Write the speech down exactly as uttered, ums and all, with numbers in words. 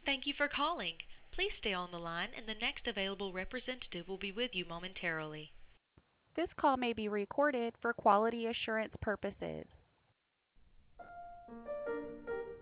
Thank you for calling. Please stay on the line, and the next available representative will be with you momentarily. This call may be recorded for quality assurance purposes.